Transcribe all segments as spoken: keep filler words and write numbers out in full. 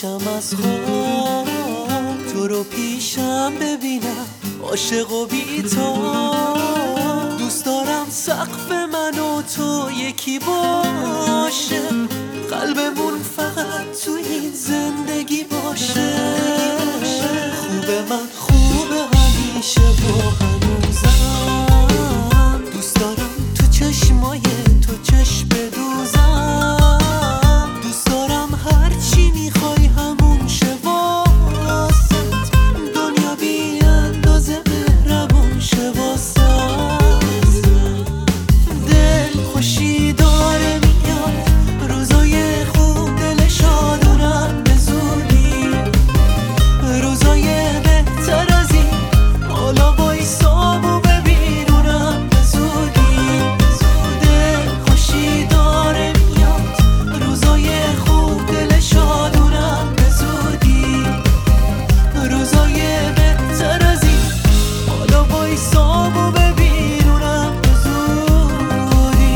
پاشم از خواب تو رو پیشم ببینم، عاشق و بی تو. دوست دارم سقف من و تو یکی باشه، قلبمون فقط تو این زندگی باشه. خوبه من خوبه همیشه و هنوزم، دوست دارم تو چشمای تو چشم بدوزم. دوست دارم هرچی میخوای همون شه واسط، دنیا بی اندازه مهربون شه واسط. دل خوشی داره میاد روزای خوب، دل شادونم به زودی. روزای بهتر از این حالا بایستام و ببینونم به زودی. دل خوشی داره میاد روزای خوب، دل شادونم به زودی. روزای بهتر از این حالا بایستام و ببینونم به زودی.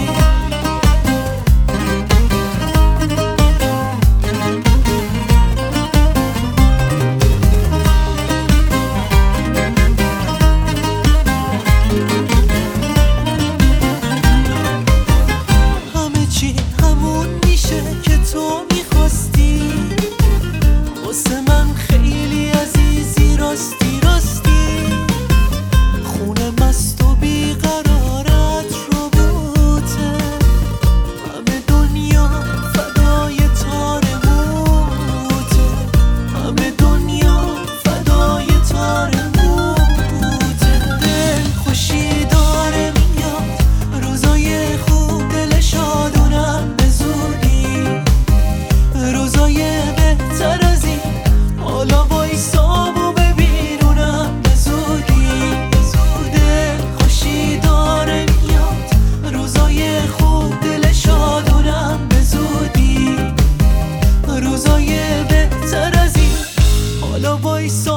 همه چی همون میشه که تو میخواستی، واسه من خیلی عزیزی راستی راستی. خونه مست و بیقرارت رو بوته، همه دنیا فدای تار موته. همه دنیا فدای تار موته. دل خوشی داره میاد روزای خوب، دل شادونم به زودی. روزای بهتر از این حالا بایستام و ببینونم به زودی. دل خوشی داره میاد روزای خوب، دل شادونم به زودی. روزای بهتر از این حالا بایستام